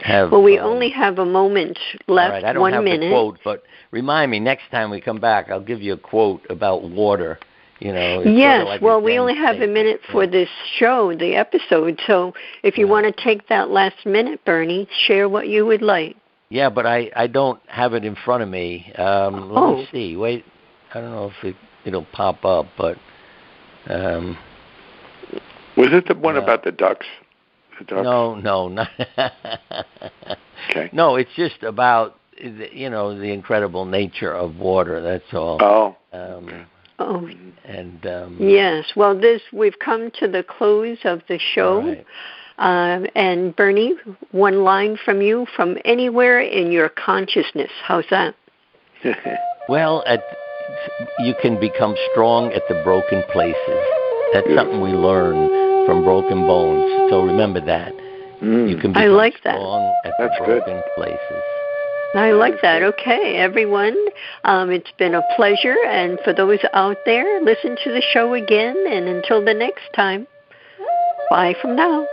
have. Well, we um, only have a moment left. All right, I don't one have minute. the quote, but remind me next time we come back. I'll give you a quote about water. You know. It's yes. sort of like well, a we only have a minute yeah. for this show, the episode. So, if you yeah. want to take that last minute, Bernie, share what you would like. Yeah, but I, I don't have it in front of me. Um, let oh. me see. Wait, I don't know if it, it'll pop up, but. Um, Was it the one uh, about the ducks? The ducks? No, no, not. Okay. No, it's just about, you know, the incredible nature of water. That's all. Oh. Um, okay. Oh. And um, yes. Well, this we've come to the close of the show. Right. Um, and Bernie, one line from you from anywhere in your consciousness. How's that? Well, at, you can become strong at the broken places. That's yeah. something we learn from broken bones. So remember that. Mm. You can become I like strong that. at That's the broken good. places. I like that. Okay, everyone, um, it's been a pleasure. And for those out there, listen to the show again. And until the next time, bye from now.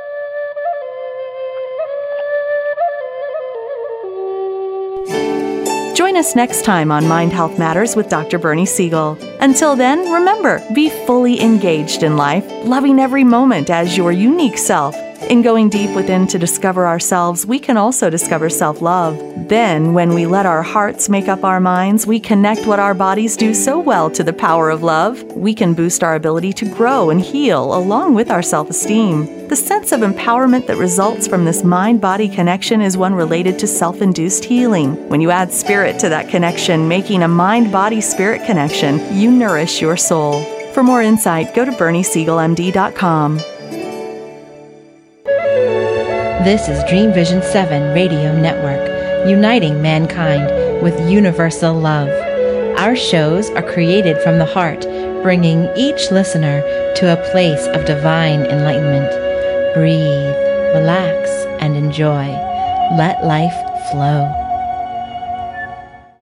Join us next time on Mind Health Matters with Doctor Bernie Siegel. Until then, remember, be fully engaged in life, loving every moment as your unique self. In going deep within to discover ourselves, we can also discover self-love. Then, when we let our hearts make up our minds, we connect what our bodies do so well to the power of love. We can boost our ability to grow and heal along with our self-esteem. The sense of empowerment that results from this mind-body connection is one related to self-induced healing. When you add spirit to that connection, making a mind-body-spirit connection, you nourish your soul. For more insight, go to Bernie Siegel M D dot com. This is Dream Vision seven Radio Network, uniting mankind with universal love. Our shows are created from the heart, bringing each listener to a place of divine enlightenment. Breathe, relax, and enjoy. Let life flow.